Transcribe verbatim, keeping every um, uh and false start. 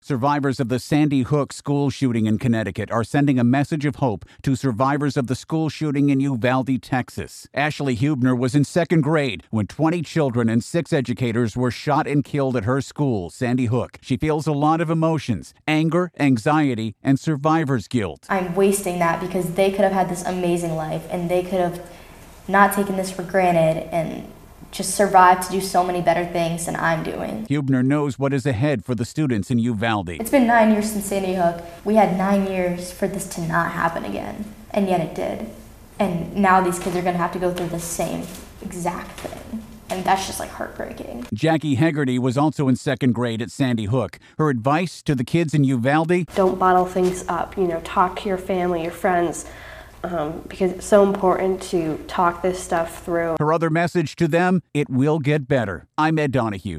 Survivors of the Sandy Hook school shooting in Connecticut are sending a message of hope to survivors of the school shooting in Uvalde, Texas. Ashley Hubner was in second grade when twenty children and six educators were shot and killed at her school, Sandy Hook. She feels a lot of emotions, anger, anxiety, and survivor's guilt. I'm wasting that because they could have had this amazing life and they could have not taken this for granted and just survived to do so many better things than I'm doing. Hubner knows what is ahead for the students in Uvalde. It's been nine years since Sandy Hook. We had nine years for this to not happen again, and yet it did. And now these kids are gonna have to go through the same exact thing. And that's just like heartbreaking. Jackie Hegarty was also in second grade at Sandy Hook. Her advice to the kids in Uvalde? Don't bottle things up, you know, talk to your family, your friends, um, because it's so important to talk this stuff through. Her other message to them, it will get better. I'm Ed Donahue.